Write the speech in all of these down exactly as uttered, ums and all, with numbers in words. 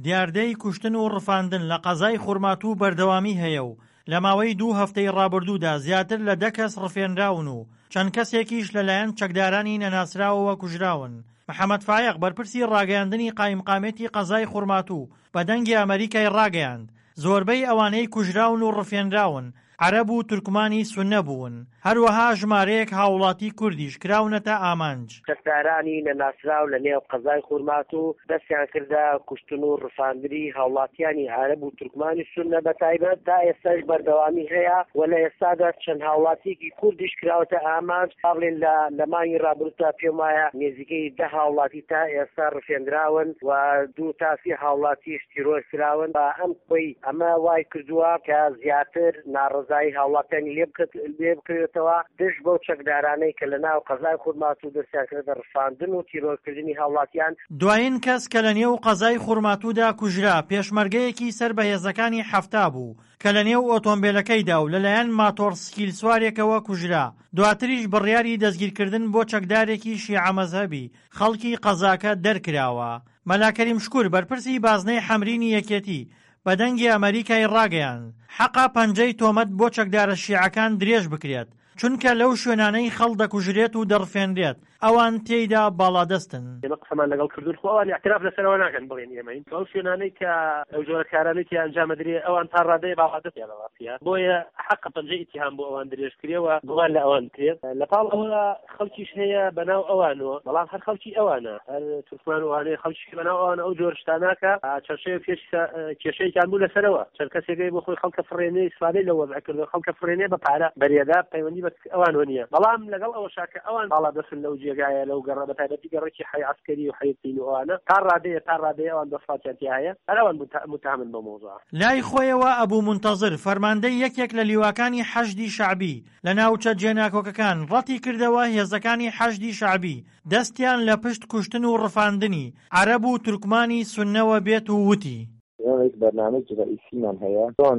دیاردەی کوشتن و ڕفاندن لە قەزای خورماتوو بەردەوامی هەیە و لە ماوەی دوو هەفتەی ڕابردوودا زیاتر لە دە کەس ڕفێنراون و چەند کەسێکیش لەلایەن چەکدارانی نەناسراوەوە کوژراون. محەممەد فایق بەرپرسی ڕاگەیاندنی قایمقامێتی قەزای خورماتوو بە دەنگی ئەمریکای ڕاگەیاند زۆربەی ئەوانەی کوژراون و ڕفێنراون عەرەب و تورکمانی سوننە بوون. هەروەها ژمارەیەک هاوڵاتی کوردیش کراونەتە ئامانج. چەکدارانی نەناسراو لە نێو قەزای خورماتوو دەستیان کردە کوشتن و ڕفاندنی هاوڵاتیانی عەرەب و تورکمانی سوننە بەتایبەت تا ئێستاش بەردەوامی هەیە و لە ئێستادا چەند هاوڵاتیەکی کوردیش کراوەتە ئامانج. بڵێن لە مانگی ڕابردوودا پێم وایە نێزیکەی دە هاوڵاتی تا ئێستا ڕفێنراون و دوو تاسی هاوڵاتیش تیرۆر کراون و ئەم خۆی ئەمە وای کردووە کە زیاتر ناڕزایی هاوڵاتیانی لێ بکرێتەوە دژ بۆ چەکدارانەی کە لە ناو قەزای خورماتوو دەستیان کردە ڕفاندن و تیرۆرکردنی هاوڵاتیان. دوایین کەس کە لە نێو قەزای خورماتوودا کوژرا پێشمەرگەیەکی سەر بەهێزەکانی حەفتا بوو کە لە نێو ئۆتۆمبیلەکەیدا و لەلایەن ماتۆر سکیل سوارێکەوە کوژرا. دواتریش بڕیاری دەستگیرکردن بۆ چەکدارێکی شیعە مەزهەبی خەڵکی قەزاکە دەرکراوە. مەلاکەریم شکور بەرپرسی بازنەی حەمرینی یەکێتی بە دەنگی ئەمریکای ڕاگەیاند حەقا پەنجەی تۆمەت بۆ چەکدارە شیعەکان درێژ بکرێت چونکە لەو شوێنانەی خەڵ دەکوژرێت و دەڕفێنرێت ئەوان تێیدا باڵادەستن. ئێمە قسەمان لەگەڵ کردوون خۆ ئەوان اعتراف لەسەرەوە ناکەن بڵێن ئێمەین ئەو شوێنانەی کە ئەو جۆرە کارانەی تیا ئەنجامەدرێ ئەوان تا ڕادەی باڵادەستیان لەڕاستیە بۆیە حەق پەنجەی ئیتیهام بۆ ئەوان درێژ کرێەوە گومان لە ئەوان کرێت. لەپاڵ ئەوە خەڵکیش هەیە بەناو ئەوانەوە بەڵام هەر خەڵکی ئەوانە هەر تورکمان وانەیە خەڵکی بەناو ئەوانە ئەو جۆر شتاناکە چەرشەیە پێش کێشەیەکیان بوو لەسەرەوە چەند کەسێکی بۆ خۆی خەڵکە فڕێنەی سوادەی لە وەزع کردو خەڵکە فڕێنێ بە پارە بەرێدا پەیوەندی بە ئەوان وەنیە بەڵام لەگەڵ ئەوە شاکە ئەوان باڵادەستن لەو جێگایە لەو گەڕە بەتایبەتی گەڕێکی حی عسکەری و حەیەتین و ئەوانە تا ڕادەیە تا ڕادەیە ئەوان دەسڵاتیاتی هەیە هەر ئەوان متهمن بە مۆزوع. لای خۆیەوە ئەبوو منتەزر فەرماندەی یەکێک لە لیواکانی حەشدی شەعبی لە ناوچە جێناکۆکەکان ڕەتی کردەوە هێزەکانی حەشدی شەعبی دەستیان لە پشت کوشتن و ڕفاندنی عەرەب و تورکمانی سوننەوە بێت و وتی یک برنامج رئیسیمان هەیە چۆن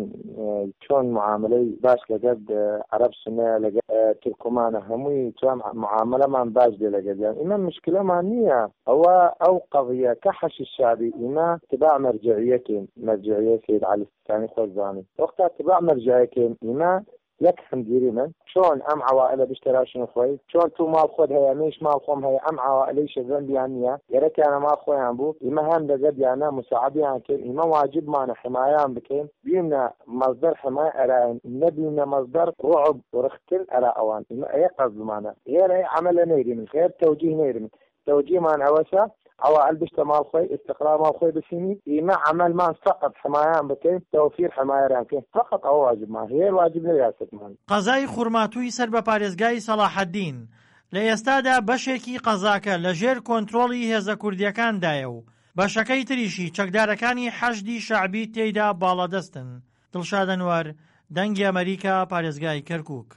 چۆن معاملەی باش لەگەڵ عەرەب سوننە لەگەڵ تورکمانە هەمووی چۆن معاملەمان باش بێ لەگەڵیان. ئێمە مشکلەمان نییە ئەوە ئەو قەضیە کە حەشی شابی ئێمە تباع مەرجعیەکەین مەرجعیە سید عەلی سیستانی خۆزانی وەختا تباع مەرجعیەکەین ئێمە یەک هەمگیری من چۆن ئەم عەوائلە بشتراشن خۆی چۆن تو ماڵ خۆت هەیە منیش ماڵ خۆم هەیە ئەم عەوائلەی شەزەندیان نییە یەرەکیانە ماڵ خۆیان بوو ئێمە هەم لەگەڵیانە مساعدەیان کرد ئێمە واجبمانە حمایان بکەین بینە مەصدەر حمای ئەرایەن نەبینە مەصدەر ڕوعب ورختن ئەرا ئەوان ئێمە ئەیە قەزمانە ئێرە عەمەلە نەیرین خێر تەوجیه نەیرین تەوجیهمان ئەوەشە عوائل بشتە ماڵ خۆی استقرار ماڵ خۆی بسینی ئێمە عەمەلمان فقط حمایان بکەین تەوفیر حمایەران بکەین فقط ئەوە واجبمان هەیە واجب نە یاسەتمان. قەزای خورماتووی سەر بە پارێزگای سەلاحەددین لە ئێستادا بەشێکی قەزاکە لە ژێر کۆنتڕۆڵی هێزە کوردیەکاندایە و بەشەکەی تریشی چەکدارەکانی حەشدی شەعبی تێیدا باڵەدەستن. دڵشاد ئەنوەر دەنگی ئەمریکا پارێزگای کەرکووک.